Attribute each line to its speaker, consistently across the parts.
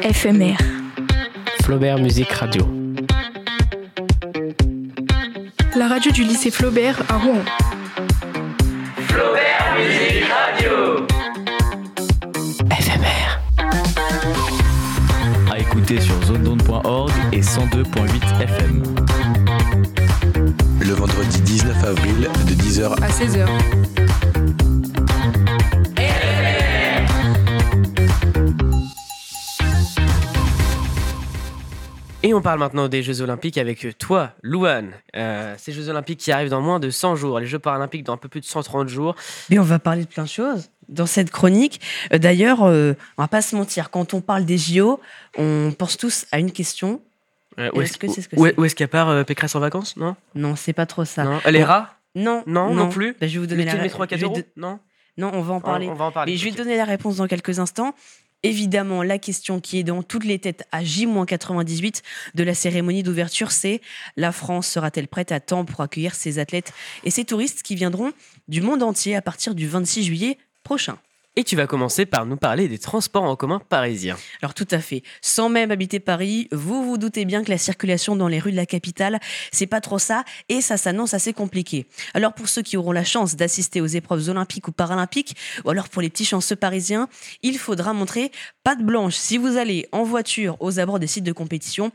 Speaker 1: Éphémère.
Speaker 2: Flaubert Musique Radio.
Speaker 1: La radio du lycée Flaubert à Rouen.
Speaker 3: Flaubert Musique Radio.
Speaker 2: Éphémère.
Speaker 4: À écouter sur zonedonde.org et 102.8 FM.
Speaker 5: Le vendredi 19 avril de 10h
Speaker 1: À 16h.
Speaker 2: Et on parle maintenant des Jeux Olympiques avec toi, Louane. Ces Jeux Olympiques qui arrivent dans moins de 100 jours, les Jeux Paralympiques dans un peu plus de 130 jours.
Speaker 6: Mais on va parler de plein de choses dans cette chronique. D'ailleurs, on va pas se mentir, quand on parle des JO, on pense tous à une question.
Speaker 2: Où est-ce qu'elle part Pécresse en vacances?
Speaker 6: Non, c'est pas trop ça.
Speaker 2: Non. Elle est rare? Non plus.
Speaker 6: Je vais vous donner
Speaker 2: le métro à 4 euros? Non,
Speaker 6: on va en parler.
Speaker 2: On va en parler.
Speaker 6: Mais je vais te donner la réponse dans quelques instants. Évidemment, la question qui est dans toutes les têtes à J-98 de la cérémonie d'ouverture, c'est: la France sera-t-elle prête à temps pour accueillir ses athlètes et ses touristes qui viendront du monde entier à partir du 26 juillet prochain?
Speaker 2: Et tu vas commencer par nous parler des transports en commun parisiens.
Speaker 6: Alors tout à fait. Sans même habiter Paris, vous vous doutez bien que la circulation dans les rues de la capitale, c'est pas trop ça, et ça s'annonce assez compliqué. Alors pour ceux qui auront la chance d'assister aux épreuves olympiques ou paralympiques, ou alors pour les petits chanceux parisiens, il faudra montrer patte blanche si vous allez en voiture aux abords des sites de compétition,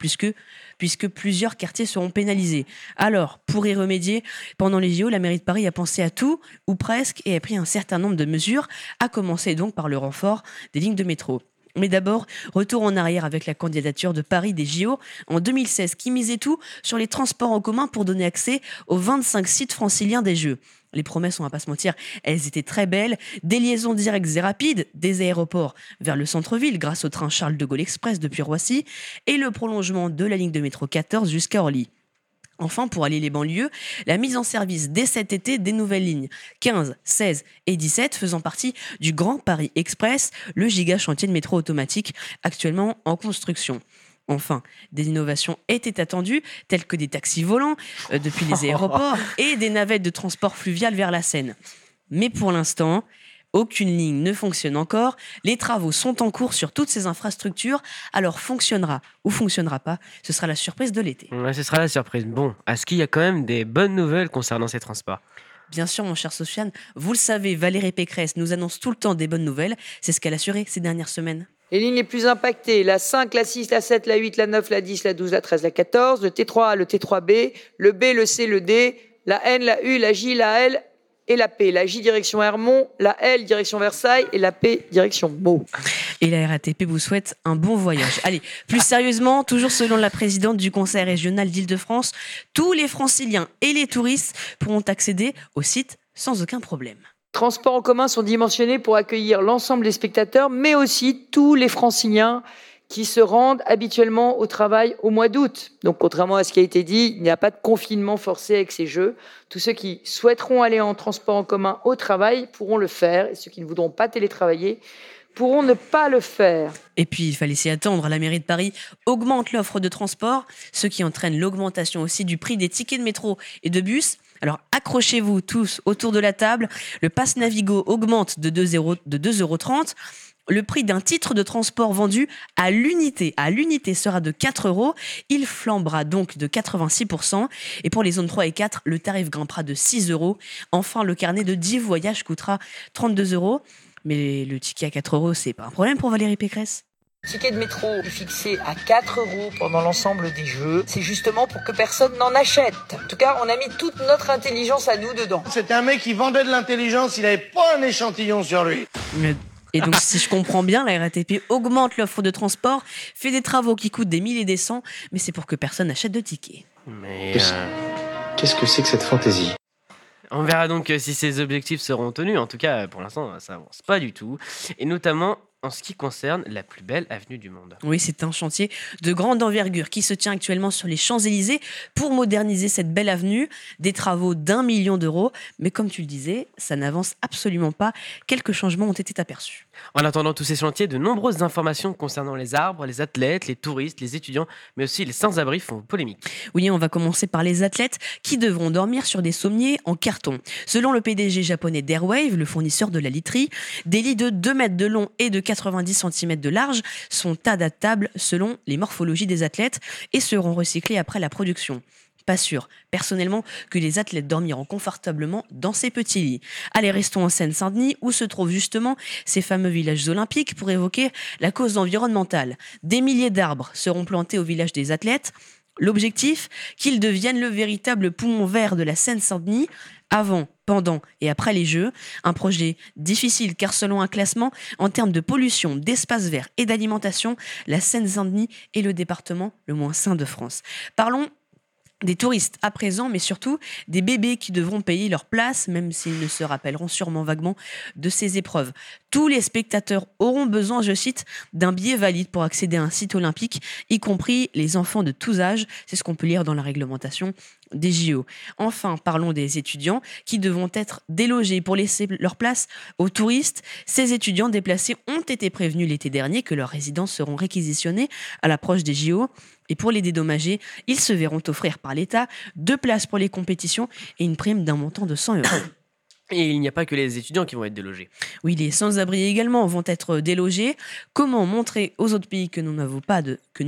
Speaker 6: puisque plusieurs quartiers seront pénalisés. Alors, pour y remédier, pendant les JO, la mairie de Paris a pensé à tout, ou presque, et a pris un certain nombre de mesures, à commencer donc par le renfort des lignes de métro. Mais d'abord, retour en arrière avec la candidature de Paris des JO en 2016, qui misait tout sur les transports en commun pour donner accès aux 25 sites franciliens des Jeux. Les promesses, on va pas se mentir, elles étaient très belles. Des liaisons directes et rapides des aéroports vers le centre-ville grâce au train Charles de Gaulle Express depuis Roissy et le prolongement de la ligne de métro 14 jusqu'à Orly. Enfin, pour allier les banlieues, la mise en service dès cet été des nouvelles lignes 15, 16 et 17 faisant partie du Grand Paris Express, le giga chantier de métro automatique actuellement en construction. Enfin, des innovations étaient attendues, telles que des taxis volants depuis les aéroports et des navettes de transport fluvial vers la Seine. Mais pour l'instant, aucune ligne ne fonctionne encore. Les travaux sont en cours sur toutes ces infrastructures. Alors fonctionnera ou fonctionnera pas, ce sera la surprise de l'été.
Speaker 2: Ouais, ce sera la surprise. Bon, est-ce qu'il y a quand même des bonnes nouvelles concernant ces transports?
Speaker 6: Bien sûr, mon cher Sofiane, vous le savez, Valérie Pécresse nous annonce tout le temps des bonnes nouvelles. C'est ce qu'elle a assuré ces dernières semaines.
Speaker 7: Les lignes les plus impactées, la 5, la 6, la 7, la 8, la 9, la 10, la 12, la 13, la 14, le T3A, le T3B, le B, le C, le D, la N, la U, la J, la L et la P. La J direction Hermont, la L direction Versailles et la P direction Meaux.
Speaker 6: Et la RATP vous souhaite un bon voyage. Allez, plus sérieusement, toujours selon la présidente du Conseil régional d'Île-de-France, tous les franciliens et les touristes pourront accéder au site sans aucun problème.
Speaker 7: Les transports en commun sont dimensionnés pour accueillir l'ensemble des spectateurs, mais aussi tous les franciliens qui se rendent habituellement au travail au mois d'août. Donc, contrairement à ce qui a été dit, il n'y a pas de confinement forcé avec ces Jeux. Tous ceux qui souhaiteront aller en transport en commun au travail pourront le faire, et ceux qui ne voudront pas télétravailler pourront ne pas le faire.
Speaker 6: Et puis, il fallait s'y attendre. La mairie de Paris augmente l'offre de transport, ce qui entraîne l'augmentation aussi du prix des tickets de métro et de bus. Alors, accrochez-vous tous autour de la table. Le pass Navigo augmente de 2,30 €. Le prix d'un titre de transport vendu à l'unité sera de 4 €. Il flambera donc de 86%. Et pour les zones 3 et 4, le tarif grimpera de 6 €. Enfin, le carnet de 10 voyages coûtera 32 €. Mais le ticket à 4 €, c'est pas un problème pour Valérie Pécresse.
Speaker 7: Le ticket de métro est fixé à 4 € pendant l'ensemble des Jeux. C'est justement pour que personne n'en achète. En tout cas, on a mis toute notre intelligence à nous dedans.
Speaker 8: C'était un mec qui vendait de l'intelligence, il n'avait pas un échantillon sur lui.
Speaker 6: Et donc, si je comprends bien, la RATP augmente l'offre de transport, fait des travaux qui coûtent des milliers et des cents, mais c'est pour que personne n'achète de tickets.
Speaker 2: Mais
Speaker 5: Qu'est-ce que c'est que cette fantaisie?
Speaker 2: on verra donc si ces objectifs seront tenus. En tout cas, pour l'instant, ça avance pas du tout. Et notamment en ce qui concerne la plus belle avenue du monde.
Speaker 6: Oui, c'est un chantier de grande envergure qui se tient actuellement sur les Champs-Élysées pour moderniser cette belle avenue. Des travaux d'1 million d'euros. Mais comme tu le disais, ça n'avance absolument pas. Quelques changements ont été aperçus.
Speaker 2: En attendant tous ces chantiers, de nombreuses informations concernant les arbres, les athlètes, les touristes, les étudiants, mais aussi les sans-abri font polémique.
Speaker 6: Oui, on va commencer par les athlètes qui devront dormir sur des sommiers en carton. Selon le PDG japonais d'Airwave, le fournisseur de la literie, des lits de 2 mètres de long et de 90 cm de large sont adaptables selon les morphologies des athlètes et seront recyclés après la production. Pas sûr, personnellement, que les athlètes dormiront confortablement dans ces petits lits. Allez, restons en Seine-Saint-Denis, où se trouvent justement ces fameux villages olympiques pour évoquer la cause environnementale. Des milliers d'arbres seront plantés au village des athlètes. L'objectif, qu'ils deviennent le véritable poumon vert de la Seine-Saint-Denis, avant, pendant et après les Jeux. Un projet difficile car selon un classement, en termes de pollution, d'espace vert et d'alimentation, la Seine-Saint-Denis est le département le moins sain de France. Parlons des touristes à présent, mais surtout des bébés qui devront payer leur place, même s'ils ne se rappelleront sûrement vaguement de ces épreuves. Tous les spectateurs auront besoin, je cite, d'un billet valide pour accéder à un site olympique, y compris les enfants de tous âges. C'est ce qu'on peut lire dans la réglementation des JO. Enfin, parlons des étudiants qui devront être délogés pour laisser leur place aux touristes. Ces étudiants déplacés ont été prévenus l'été dernier que leurs résidences seront réquisitionnées à l'approche des JO. Et pour les dédommager, ils se verront offrir par l'État 2 places pour les compétitions et une prime d'un montant de 100 €.
Speaker 2: Et il n'y a pas que les étudiants qui vont être délogés.
Speaker 6: Oui, les sans-abri également vont être délogés. Comment montrer aux autres pays que nous n'avons pas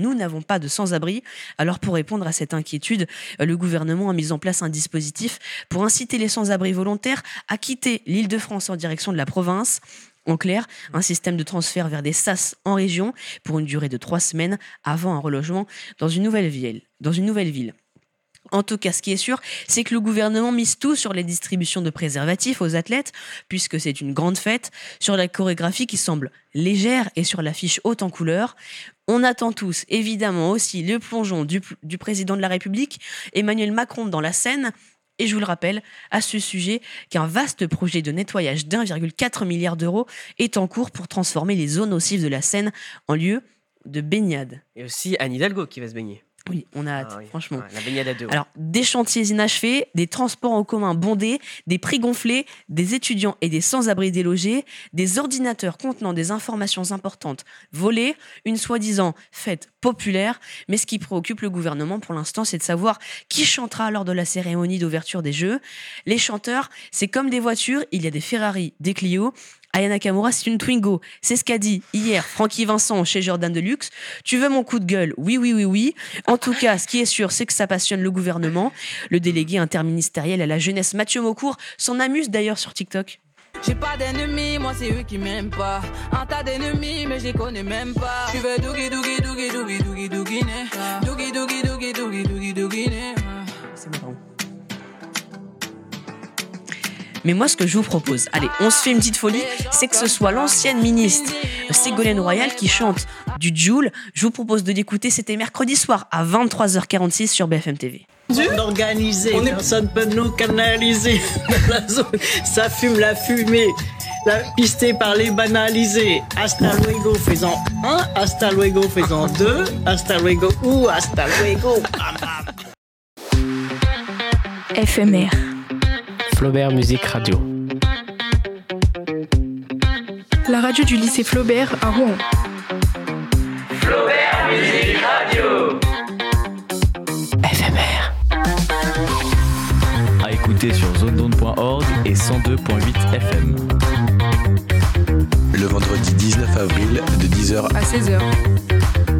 Speaker 6: de sans-abri ? Alors pour répondre à cette inquiétude, le gouvernement a mis en place un dispositif pour inciter les sans-abri volontaires à quitter l'Île-de-France en direction de la province. En clair, un système de transfert vers des SAS en région pour une durée de 3 semaines avant un relogement dans une nouvelle ville. En tout cas, ce qui est sûr, c'est que le gouvernement mise tout sur les distributions de préservatifs aux athlètes, puisque c'est une grande fête, sur la chorégraphie qui semble légère et sur l'affiche haute en couleurs. On attend tous, évidemment, aussi le plongeon du président de la République, Emmanuel Macron, dans la Seine. Et je vous le rappelle, à ce sujet, qu'un vaste projet de nettoyage d'1,4 milliard d'euros est en cours pour transformer les zones nocives de la Seine en lieu de baignade.
Speaker 2: Et aussi Anne Hidalgo qui va se baigner.
Speaker 6: Oui, on a hâte, franchement.
Speaker 2: La baignade à deux.
Speaker 6: Alors, des chantiers inachevés, des transports en commun bondés, des prix gonflés, des étudiants et des sans-abri délogés, des ordinateurs contenant des informations importantes volées, une soi-disant fête populaire. Mais ce qui préoccupe le gouvernement pour l'instant, c'est de savoir qui chantera lors de la cérémonie d'ouverture des Jeux. Les chanteurs, c'est comme des voitures, il y a des Ferrari, des Clio. Aya Nakamura, c'est une Twingo. C'est ce qu'a dit hier Francky Vincent chez Jordan Deluxe. Tu veux mon coup de gueule ? Oui. En tout cas, ce qui est sûr, c'est que ça passionne le gouvernement. Le délégué interministériel à la jeunesse, Mathieu Maucourt, s'en amuse d'ailleurs sur TikTok.
Speaker 9: J'ai pas d'ennemis, moi c'est eux qui m'aiment pas. Un tas d'ennemis, mais je les connais même pas. Tu veux dougi dougi dougi dougi dougi dougi né. Dougi dougi dougi dougi dougi dougi né.
Speaker 6: C'est marrant. Mais moi, ce que je vous propose, allez, on se fait une petite folie, c'est que ce soit l'ancienne ministre Ségolène Royal qui chante du Jul. Je vous propose de l'écouter, c'était mercredi soir à 23h46 sur BFM TV.
Speaker 10: Organisé, personne peut nous canaliser. Dans la zone, ça fume la fumée. La pistée par les banalisés. Hasta luego faisant 1, hasta luego faisant 2, hasta luego ou hasta luego.
Speaker 1: FMR.
Speaker 4: Flaubert Musique Radio.
Speaker 1: La radio du lycée Flaubert à Rouen.
Speaker 3: Flaubert Musique Radio.
Speaker 4: FMR. À écouter sur zonedonde.org et 102.8 FM.
Speaker 5: Le vendredi 19 avril de 10h
Speaker 1: À 16h.